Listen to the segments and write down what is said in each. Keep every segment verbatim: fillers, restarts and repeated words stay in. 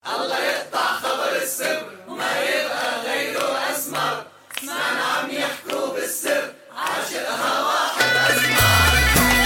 الله يقطع خبر السر وما يبقى غيره أسمر. سمعنا عم يحكوا بالسر عاشقها واحد أسمر.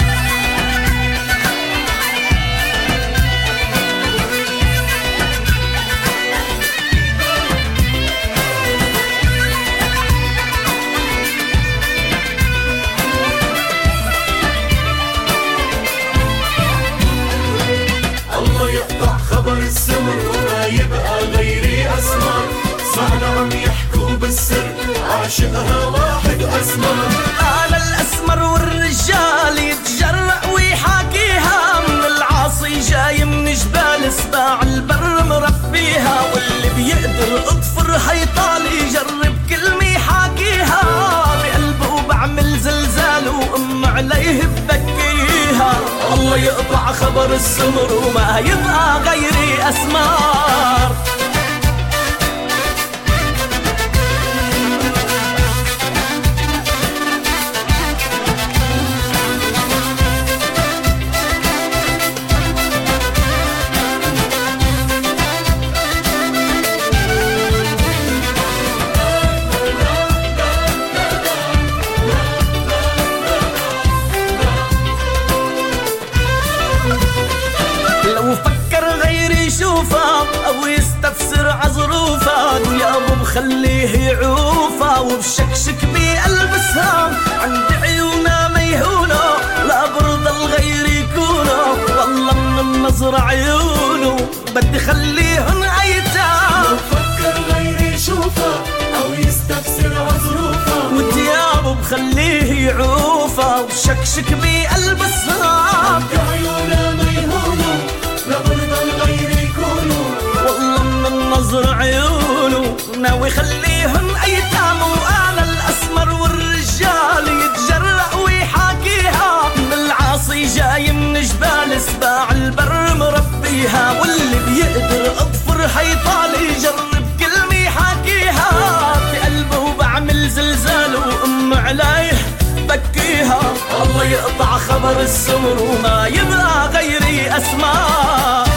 الله يقطع خبر السر وما يبقى غيري أسمر. سمعنا عم يحكوا بالسر عاشقها واحد أسمر. على الأسمر والرجال يتجرأ ويحاكيها، من العاصي جاي من جبال سباع البر مربيها، واللي بيقدر اطفر حيطال يجرب كلمة يحاكيها، بقلبه بعمل زلزال وأم عليه ببكيها. الله يقطع خبر السمر وما يبقى غيري أسمار. لو فكر غيري يشوفها أو يستفسر عظروفها، يا أبو بخليه يعوفها وبشكشك بيلبسها. عند عيونا ميهونة لا برضى الغير يكونه، والله من النظر عيونه بدي خليهن أيتام. لو فكر غيري يشوفها أو يستفسر عظروفها، وثيابه بخليه يعوفها وبشكشك بيلبسها. عند عيونا ميهونة لا برضى الغير يكونوا، والله من النظر عيونه ناوي خليهن ايتام. وانا الاسمر والرجال يتجرأ ويحاكيها، من العاصي جاي من جبال سباع البر مربيها، واللي بيقدر اطفر حيطال يجرب كلمة يحاكيها، بقلبه بعمل زلزال وام عليه بكيها. الله يقطع خبر السمر وما يبقى غيري أسمار.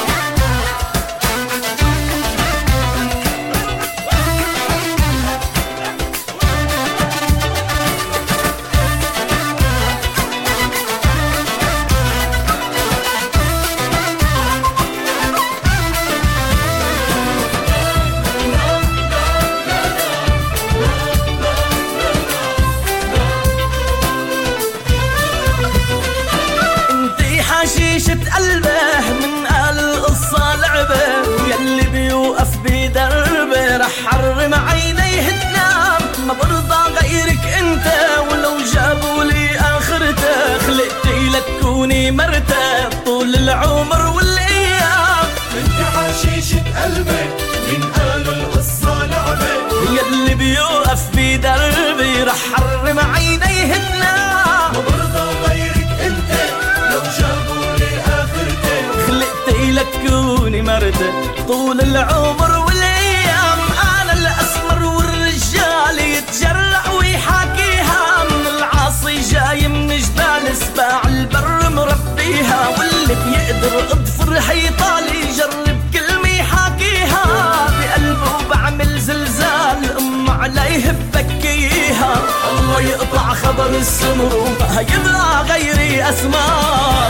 حشيشة قلبه من قال القصة لعبة، يلي بيوقف بدربه رح حرم عينيه تنام. ما برضى غيرك انت ولو جابوا لي اخرته، خلقتي لك كوني مرته طول العمر والايام. انت حشيشة قلبي من قال القصة لعبة، يلي بيوقف بدربه رح حرم عينيه تنام. ما برضى غيرك انت لو جابوا لي آخرتي، خلقتي لك كوني مرته طول العمر والايام. انا الاسمر والرجال يتجرأ ويحاكيها، من العاصي جاي من جبال سباع البر مربيها، واللي بيقدر اضفر حيطال يجرب كلمة يحاكيها، بقلبه بعمل زلزال ام عليه ببكيها. الله يقطع خبر السمر وما يبقى غيري أسمار.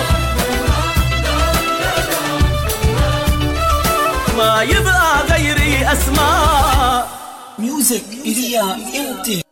ما يبقى غيري أسمار. ميوزك إليا انت.